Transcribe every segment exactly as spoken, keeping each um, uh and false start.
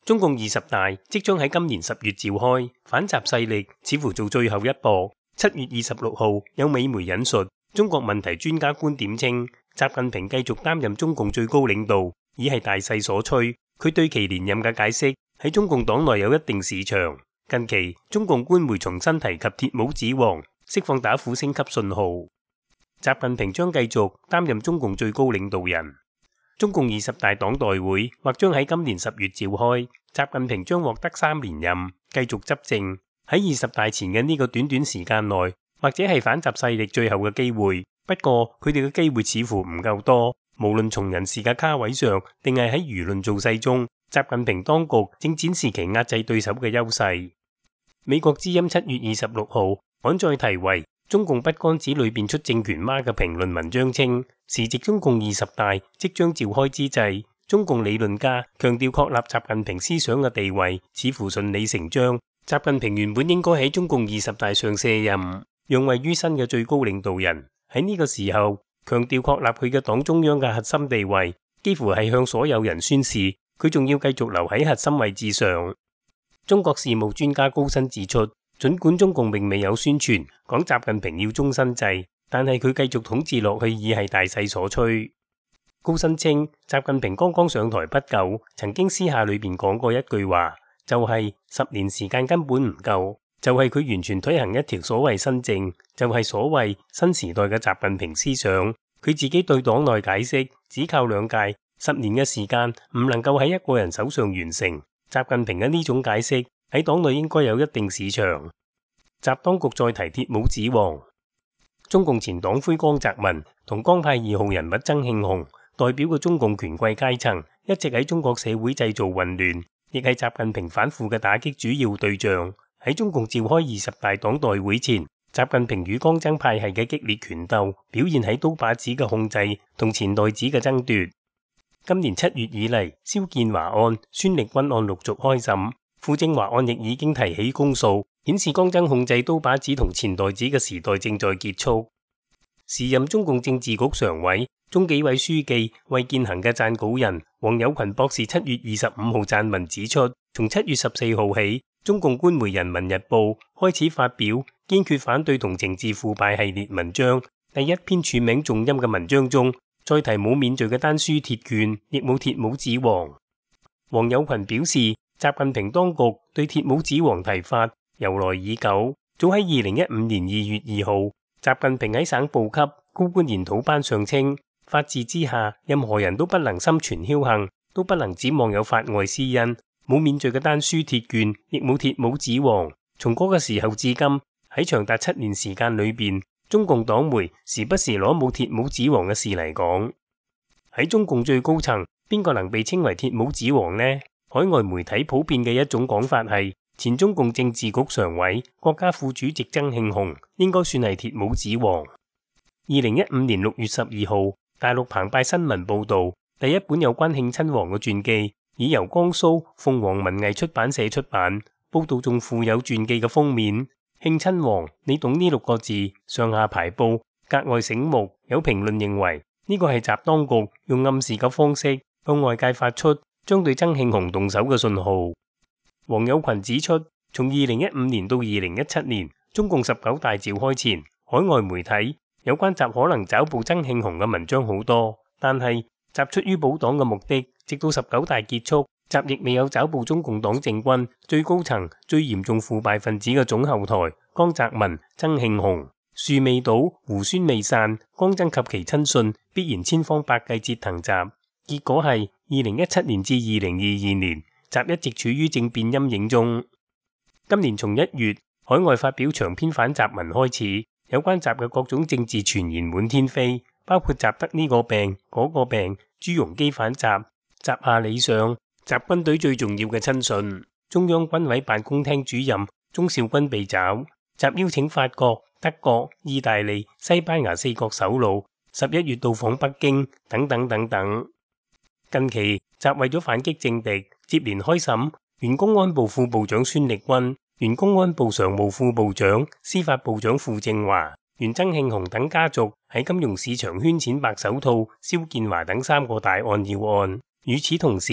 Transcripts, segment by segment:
中共二十大即將喺今年十月召開，反習勢力似乎做最後一搏。七月二十六號，有美媒引述中國問題專家觀點稱，習近平繼續擔任中共最高領導，已係大勢所趨。佢對其連任嘅解釋喺中共黨內有一定市場。近期，中共官媒重新提及鐵帽子王，釋放打虎升級信號。習近平將繼續擔任中共最高領導人。中共二十大黨代會或將喺今年十月召開，習近平將獲得三連任，繼續執政。喺二十大前嘅呢個短短時間內，或者係反習勢力最後嘅機會。不過佢哋嘅機會似乎唔夠多，無論從人事嘅卡位上，定係喺輿論造勢中，習近平當局正展示其壓制對手嘅優勢。美國之音七月二十六號刊載題為中共筆桿子裏變出政權媽嘅評論文章稱，時值中共二十大即將召開之際，中共理論家強調確立習近平思想嘅地位似乎順理成章。習近平原本應該喺中共二十大上卸任，讓位於新嘅最高領導人。喺呢個時候，強調確立佢嘅黨中央嘅核心地位，幾乎係向所有人宣示，佢仲要繼續留喺核心位置上。中國事務專家高新指出，儘管中共並未有宣傳講習近平要終身制，但係佢繼續統治落去已係大勢所趨。高新稱，習近平剛剛上台不久，曾經私下裏邊講過一句話，就係、是、十年時間根本唔夠，就係、是、佢完全推行一條所謂新政，就係、是、所謂新時代嘅習近平思想。佢自己對黨內解釋，只靠兩屆十年嘅時間唔能夠喺一個人手上完成。習近平嘅呢種解釋喺黨內應該有一定市場。習當局再提鐵帽子王，中共前黨魁江澤民同江派二號人物曾慶紅代表嘅中共權貴階層一直喺中國社會製造混亂，亦係習近平反腐嘅打擊主要對象。喺中共召開二十大黨代會前，習近平與江曾派系嘅激烈權鬥表現喺刀把子嘅控制同錢袋子嘅爭奪。今年七月以嚟，肖建華案、孫力軍案陸續開審，傅政華案亦已經提起公訴，顯示江曾控制刀把子同錢袋子嘅時代正在結束。時任中共政治局常委、中紀委書記衛健行嘅撰稿人王友群博士七月二十五號撰文指出，從七月十四號起，中共官媒人民日報開始發表堅決反對同懲治腐敗系列文章。第一篇署名重音嘅文章中，再提冇免罪嘅丹書鐵券，亦冇鐵帽子王。王友群表示，習近平當局對鐵帽子王提法由來已久，早喺二零一五年二月二號，習近平喺省部級高官研討班上稱，法治之下，任何人都不能心存僥倖，都不能指望有法外私恩。冇免罪嘅丹書鐵券，亦冇鐵帽子王。從嗰個時候至今，喺長達七年時間裏邊，中共黨媒時不時攞冇鐵帽子王嘅事嚟講。喺中共最高層，邊個能被稱為鐵帽子王呢？海外媒體普遍嘅一種講法係，前中共政治局常委、國家副主席曾慶紅應該算係鐵帽子王。二零一五年六月十二號，大陸澎湃新聞報道，第一本有關慶親王嘅傳記，已由江蘇鳳凰文藝出版社出版。報道仲附有傳記嘅封面。慶親王，你懂呢六個字，上下排布，格外醒目。有評論認為呢個係習當局用暗示嘅方式向外界發出將對曾慶紅動手嘅信號。王友群指出，從二零一五年到二零一七年，中共十九大召開前，海外媒體有關習可能抓捕曾慶紅嘅文章好多，但係習出於保黨嘅目的，直到十九大結束，習亦未有抓捕中共黨政軍最高層最嚴重腐敗分子嘅總後台江澤民、曾慶紅。樹未倒，猢猻未散，江曾及其親信必然千方百計折騰習。結果係二零一七年至二零二二年，習一直處於政變陰影中。今年從一月海外發表長篇反習文開始，有關習嘅各種政治傳言滿天飛，包括習得呢個病嗰個病，朱鎔基反習，習下李上，習軍隊最重要嘅親信中央軍委辦公廳主任鍾肇軍被抓，習邀請法國、德國、意大利、西班牙四國首腦十一月到訪北京，等等等等。近期習為咗反擊政敵，接連開審原公安部副部長孫力軍、原公安部常務副部長、司法部長傅政華、原曾慶紅等家族喺金融市場圈錢白手套蕭建華等三個大案要案。與此同時，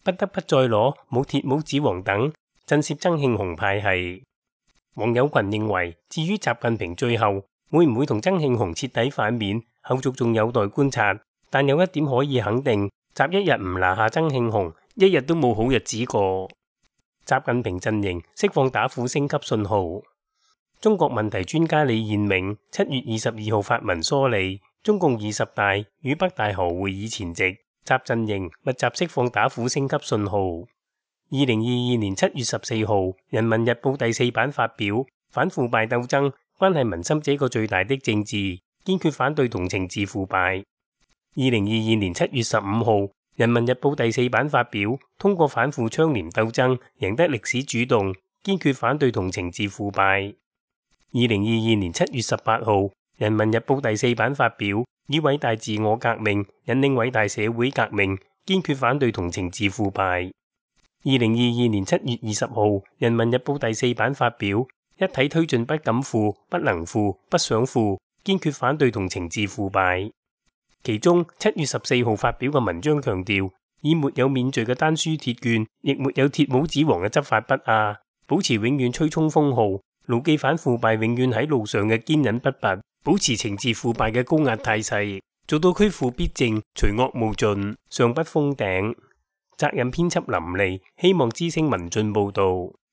不得不再攞冇鐵帽子王等震懾曾慶紅派系。黃友群認為，至於習近平最後會唔會同曾慶紅徹底反面，後續仲有待觀察。但有一點可以肯定，習一日唔拿下曾慶紅，一日都冇好日子過。習近平陣營釋放打虎升級信號。中國問題專家李彥明七月二十二號發文梳理中共二十大與北大河會議前夕，習陣營密集釋放打虎升級信號。二零二二年七月十四號，《人民日報》第四版發表反腐敗鬥爭關係民心這個最大的政治，堅決反對同情治腐敗。二零二二年七月十五號，《人民日報》第四版發表通過反腐倡廉鬥爭贏得歷史主動，堅決反對同情治腐敗。二零二二年七月十八號，《人民日報》第四版發表以偉大自我革命引領偉大社會革命，堅決反對同情治腐敗。二零二二年七月二十號，《人民日報》第四版發表一體推進不敢腐、不能腐、不想腐，堅決反對同情治腐敗。其中七月十四號發表嘅文章強調，以沒有免罪嘅丹書鐵券，亦沒有鐵帽子王嘅執法不亞，保持永遠吹衝鋒號，牢記反腐敗永遠喺路上嘅堅忍不拔，保持懲治腐敗嘅高壓態勢，做到驅腐必正，除惡務盡，上不封頂。責任編輯林莉，希望之聲文進報道。